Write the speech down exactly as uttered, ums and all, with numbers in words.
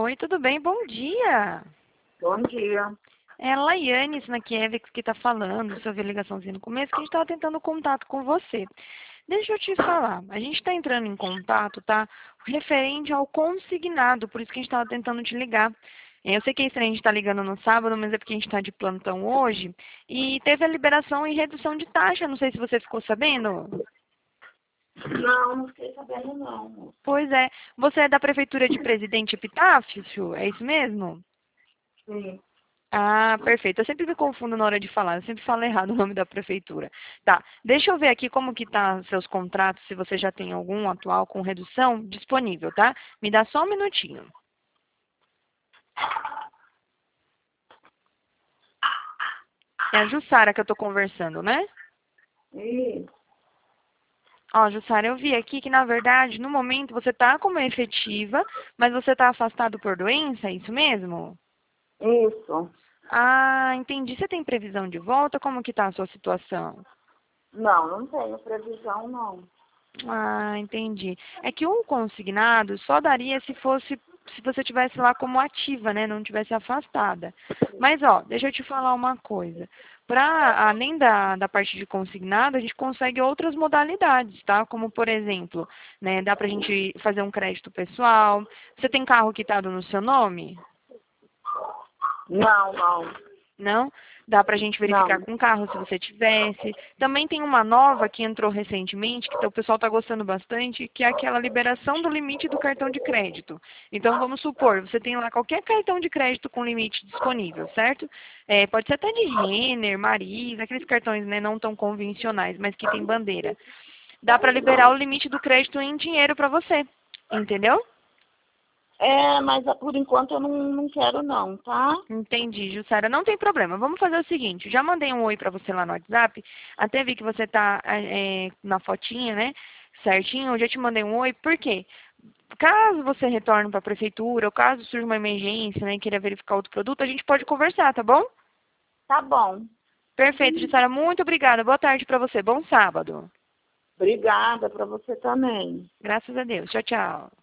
Oi, tudo bem? Bom dia. Bom dia. É a Laiane Snakiewicz que está falando sobre a ligaçãozinha no começo, que a gente estava tentando contato com você. Deixa eu te falar, a gente está entrando em contato, tá? Referente ao consignado, por isso que a gente estava tentando te ligar. É, Eu sei que é estranho a gente estar ligando no sábado, mas é porque a gente está de plantão hoje. E teve a liberação e redução de taxa, não sei se você ficou sabendo. Não, não fiquei sabendo não. Pois é, você é da Prefeitura de Presidente Epitácio, é isso mesmo? Sim. Ah, perfeito. Eu sempre me confundo na hora de falar, eu sempre falo errado o nome da prefeitura. Tá, deixa eu ver aqui como que tá seus contratos, se você já tem algum atual com redução disponível, tá? Me dá só um minutinho. É a Jussara que eu tô conversando, né? Isso. Ó, Jussara, eu vi aqui que, na verdade, no momento você tá como efetiva, mas você tá afastado por doença, é isso mesmo? Isso. Ah, entendi. Você tem previsão de volta? Como que tá a sua situação? Não, não tenho previsão não. Ah, entendi. É que um consignado só daria se fosse, se você tivesse lá como ativa, né? Não tivesse afastada. Mas, ó, deixa eu te falar uma coisa. Para, além da, da parte de consignado, a gente consegue outras modalidades, tá? Como, por exemplo, né, dá pra gente fazer um crédito pessoal. Você tem carro quitado no seu nome? Não, não. Não? Dá pra gente verificar Não. com o carro se você tivesse. Também tem uma nova que entrou recentemente, que o pessoal está gostando bastante, que é aquela liberação do limite do cartão de crédito. Então, vamos supor, você tem lá qualquer cartão de crédito com limite disponível, certo? É, pode ser até de Renner, Maris, aqueles cartões, né, não tão convencionais, mas que tem bandeira. Dá para liberar o limite do crédito em dinheiro para você, entendeu? É, mas ah, por enquanto eu não, não quero não, tá? Entendi, Jussara. Não tem problema. Vamos fazer o seguinte. Já mandei um oi pra você lá no WhatsApp. Até vi que você tá é, na fotinha, né? Certinho. Eu já te mandei um oi. Por quê? Caso você retorne para a prefeitura, ou caso surja uma emergência, né, e queira verificar outro produto, a gente pode conversar, tá bom? Tá bom. Perfeito, Jussara. Muito obrigada. Boa tarde para você. Bom sábado. Obrigada para você também. Graças a Deus. Tchau, tchau.